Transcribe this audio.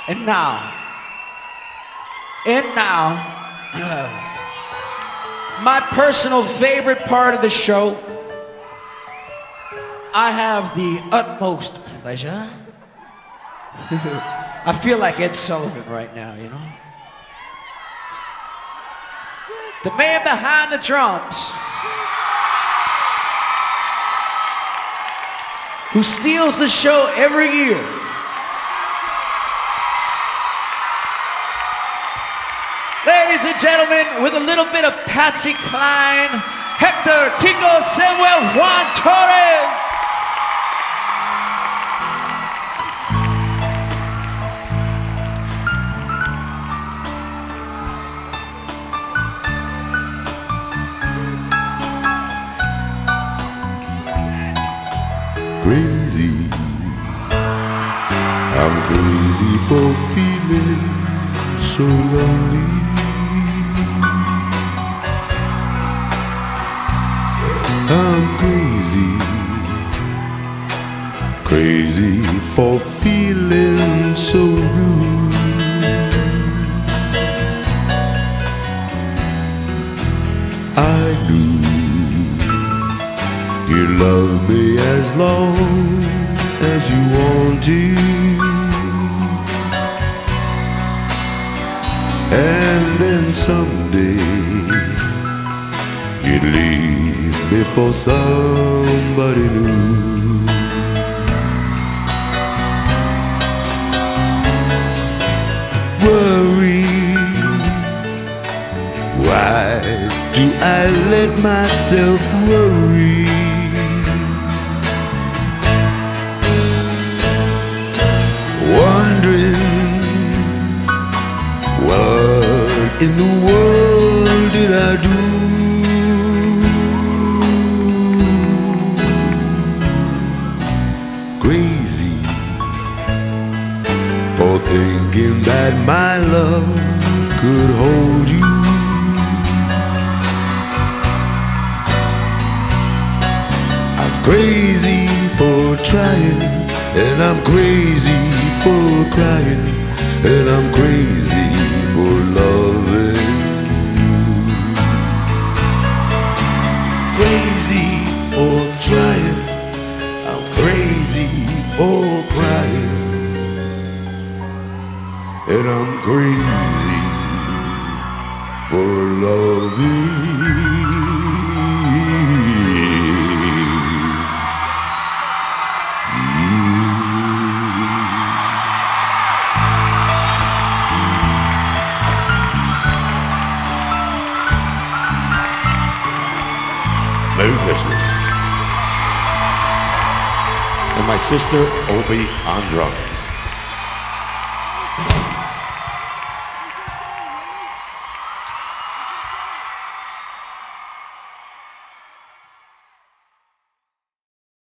And now, my personal favorite part of the show, I have the utmost pleasure. I feel like Ed Sullivan right now, you know? The man behind the drums, who steals the show every year. Ladies and gentlemen, with a little bit of Patsy Cline, Hector Tico Samuel Juan Torres. Crazy, I'm crazy for feeling so lonely. I'm crazy, crazy for feeling so rude. I knew you love me as long as you want to, and then someday you'd leave me for somebody new. Worry, why do I let myself worry? Wondering what in the world did I do? Crazy for thinking that my love could hold you. I'm crazy for trying, and I'm crazy for crying, and I'm crazy for loving you. Crazy for trying, I'm crazy for crying, and I'm crazy for loving you. Merry Christmas. And my sister, Obi on drums.